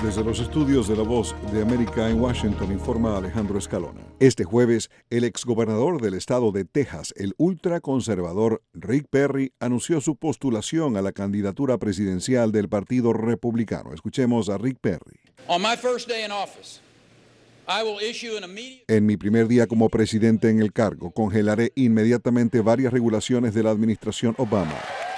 Desde los estudios de La Voz de América en Washington informa Alejandro Escalona. Este jueves, el exgobernador del estado de Texas, el ultraconservador Rick Perry, anunció su postulación a la candidatura presidencial del Partido Republicano. Escuchemos a Rick Perry. En mi primer día como presidente en el cargo, congelaré inmediatamente varias regulaciones de la administración Obama.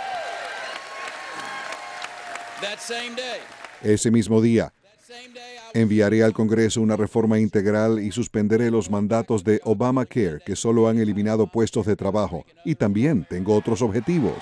Ese mismo día, enviaré al Congreso una reforma integral y suspenderé los mandatos de Obamacare, que solo han eliminado puestos de trabajo. Y también tengo otros objetivos.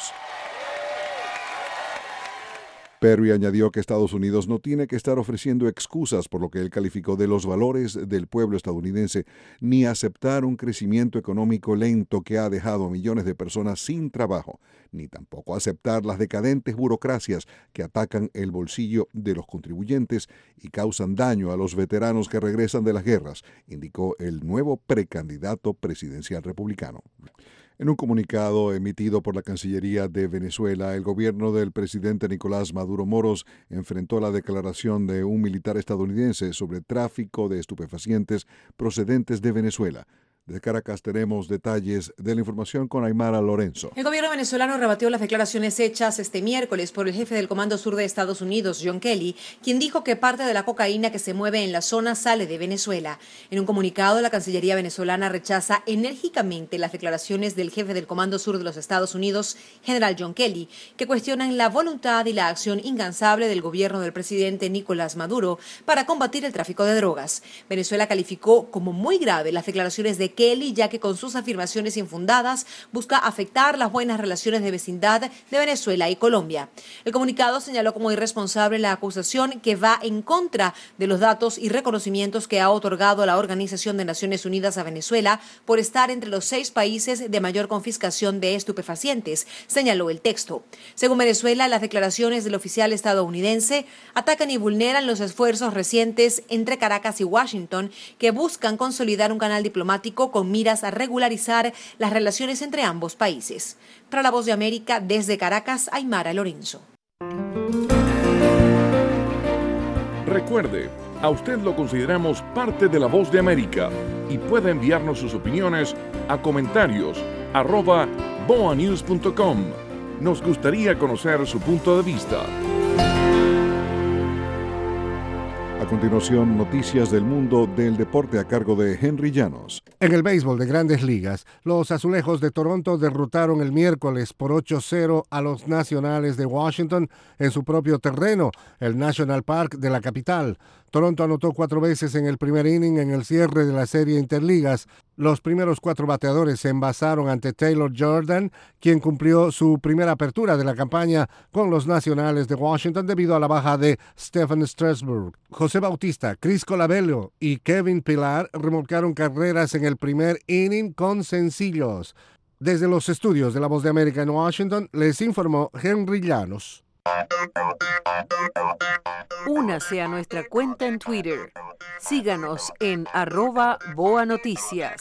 Perry añadió que Estados Unidos no tiene que estar ofreciendo excusas por lo que él calificó de los valores del pueblo estadounidense, ni aceptar un crecimiento económico lento que ha dejado a millones de personas sin trabajo, ni tampoco aceptar las decadentes burocracias que atacan el bolsillo de los contribuyentes y causan daño a los veteranos que regresan de las guerras, indicó el nuevo precandidato presidencial republicano. En un comunicado emitido por la Cancillería de Venezuela, el gobierno del presidente Nicolás Maduro Moros enfrentó la declaración de un militar estadounidense sobre tráfico de estupefacientes procedentes de Venezuela. De Caracas tenemos detalles de la información con Aymara Lorenzo. El gobierno venezolano rebatió las declaraciones hechas este miércoles por el jefe del Comando Sur de Estados Unidos, John Kelly, quien dijo que parte de la cocaína que se mueve en la zona sale de Venezuela. En un comunicado, la Cancillería venezolana rechaza enérgicamente las declaraciones del jefe del Comando Sur de los Estados Unidos, general John Kelly, que cuestionan la voluntad y la acción incansable del gobierno del presidente Nicolás Maduro para combatir el tráfico de drogas. Venezuela calificó como muy grave las declaraciones de Kelly, ya que con sus afirmaciones infundadas busca afectar las buenas relaciones de vecindad de Venezuela y Colombia. El comunicado señaló como irresponsable la acusación que va en contra de los datos y reconocimientos que ha otorgado la Organización de Naciones Unidas a Venezuela por estar entre los 6 países de mayor confiscación de estupefacientes, señaló el texto. Según Venezuela, las declaraciones del oficial estadounidense atacan y vulneran los esfuerzos recientes entre Caracas y Washington que buscan consolidar un canal diplomático con miras a regularizar las relaciones entre ambos países. Para La Voz de América, desde Caracas, Aymara Lorenzo. Recuerde, a usted lo consideramos parte de La Voz de América y puede enviarnos sus opiniones a comentarios@boanews.com. Nos gustaría conocer su punto de vista. A continuación, noticias del mundo del deporte a cargo de Henry Llanos. En el béisbol de Grandes Ligas, los Azulejos de Toronto derrotaron el miércoles por 8-0 a los Nacionales de Washington en su propio terreno, el National Park de la capital. Toronto anotó 4 veces en el primer inning en el cierre de la serie Interligas. Los primeros 4 bateadores se envasaron ante Taylor Jordan, quien cumplió su primera apertura de la campaña con los Nacionales de Washington debido a la baja de Stephen Strasburg. José Bautista, Chris Colabello y Kevin Pillar remolcaron carreras en el primer inning con sencillos. Desde los estudios de La Voz de América en Washington, les informó Henry Llanos. Únase a nuestra cuenta en Twitter. Síganos en @BoaNoticias.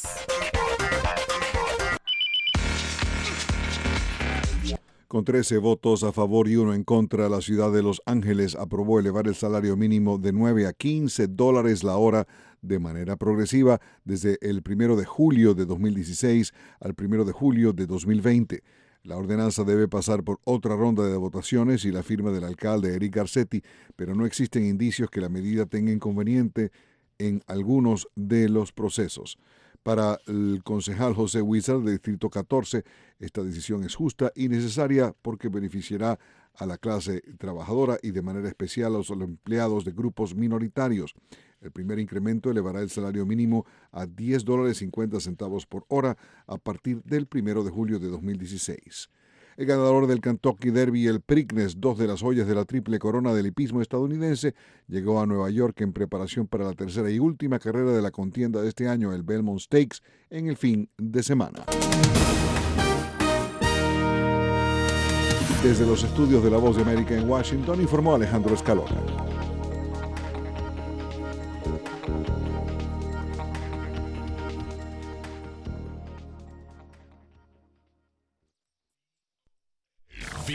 Con 13 votos a favor y 1 en contra, la ciudad de Los Ángeles aprobó elevar el salario mínimo de $9 a $15 la hora de manera progresiva desde el 1 de julio de 2016 al 1 de julio de 2020. La ordenanza debe pasar por otra ronda de votaciones y la firma del alcalde Eric Garcetti, pero no existen indicios que la medida tenga inconveniente en algunos de los procesos. Para el concejal José Huizar del Distrito 14, esta decisión es justa y necesaria porque beneficiará a la clase trabajadora y de manera especial a los empleados de grupos minoritarios. El primer incremento elevará el salario mínimo a $10.50 por hora a partir del 1 de julio de 2016. El ganador del Kentucky Derby, el Preakness, 2 de las joyas de la triple corona del hipismo estadounidense, llegó a Nueva York en preparación para la tercera y última carrera de la contienda de este año, el Belmont Stakes, en el fin de semana. Desde los estudios de La Voz de América en Washington, informó Alejandro Escalona.